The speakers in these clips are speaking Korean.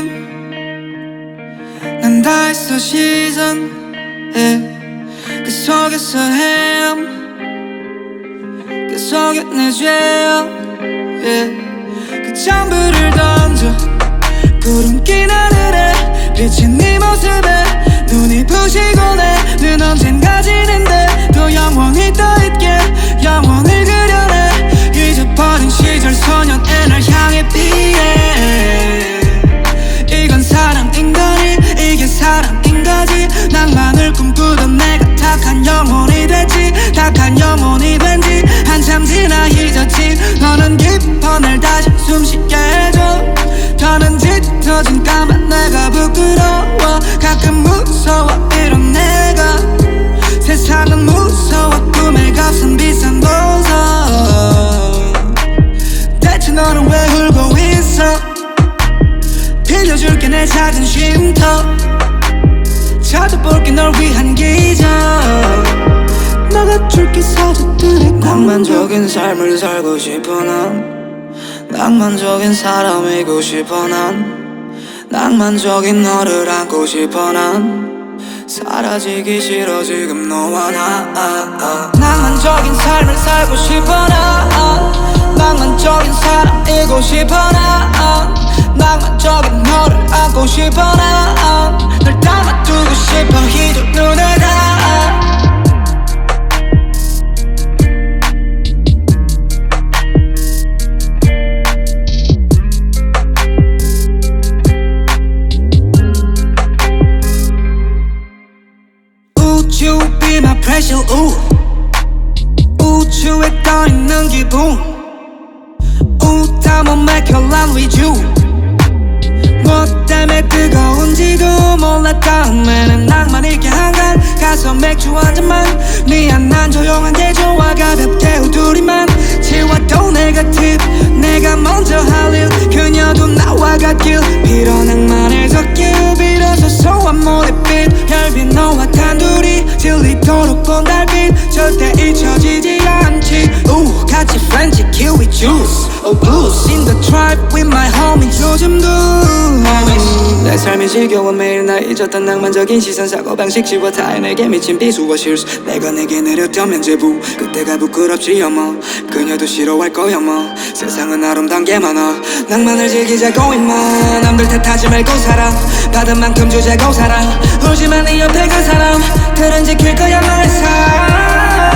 난 다 했어 시선 그 속에서 헤엄 그 속에 내 죄업 그 전부를 던져 구름 낀 하늘에 비친 네 모습에 눈이 부시고 내는 언젠가 지는데 또 영원히 떠있게 영원을 그려내 잊어버린 시절 소년의 날 향해 피해 이건 사랑인 거니 이게 사랑인 거지 낭만을 꿈꾸던 내가 탁한 영혼이 됐지 탁한 영혼이 된지 한참 지나 잊었지 너는 깊어 날 다시 숨쉬게 해줘 더는 짙어진 까만 내가 부끄러워 가끔 무서워 이런 내가 세상은 무서워 꿈에 값은 비싼 보석 대체 너는 왜 울고 있어 빌려줄게 내 작은 쉼터 찾아볼게 널 위한 기적 나가줄게 사자들의 낭만적인 삶을 살고 싶어 난 낭만적인 사람이고 싶어 난 낭만적인 너를 안고 싶어 난 사라지기 싫어 지금 너와 나 낭만적인 삶을 살고 싶어 난 낭만적인 사람이고 싶어 난 낭만적인 너를 안고 싶어 난 널 담아두고 싶어 이 두 눈에 다 우주 be my pressure 우주에 떠있는 기분 다 못 맥혀난 위주 뭐 때문에 뜨거운지도 몰라 다음에는 낭만 있게 한간 가서 맥주 한 잔만 미안 난 조용한 게 좋아 가볍게 우두리만 치워도 네거티브 내가 먼저 할 일 그녀도 나와 같길 빌어 낭만을 섞길 빌어서 소원 모래빛 별빛 너와 단둘이 질리도록 본 달빛 절대 잊혀지지 않지 같이 프렌치 키위 주스 blues in the tribe with my homies 요즘도 내 삶이 지겨워 매일 날 잊었던 낭만적인 시선 사고방식 지워 타인에게 미친 비수와 실수 내가 내게 내렸다면 제부 그때가 부끄럽지 어머 그녀도 싫어할 거야 뭐 세상은 아름다운 게 많아 낭만을 즐기자고 임마 남들 탓하지 말고 살아 받은 만큼 주자고 살아 울지만 네 옆에 간 사람들은 지킬 거야 너의 삶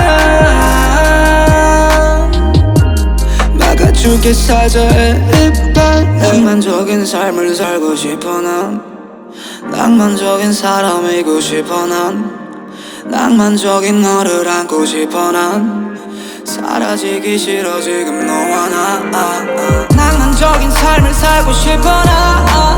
막아줄게 사자의 이빨 낭만적인 삶을 살고 싶어 난 낭만적인 사람이고 싶어 난 낭만적인 너를 안고 싶어 난 사라지기 싫어 지금 너와 나 낭만적인 삶을 살고 싶어 난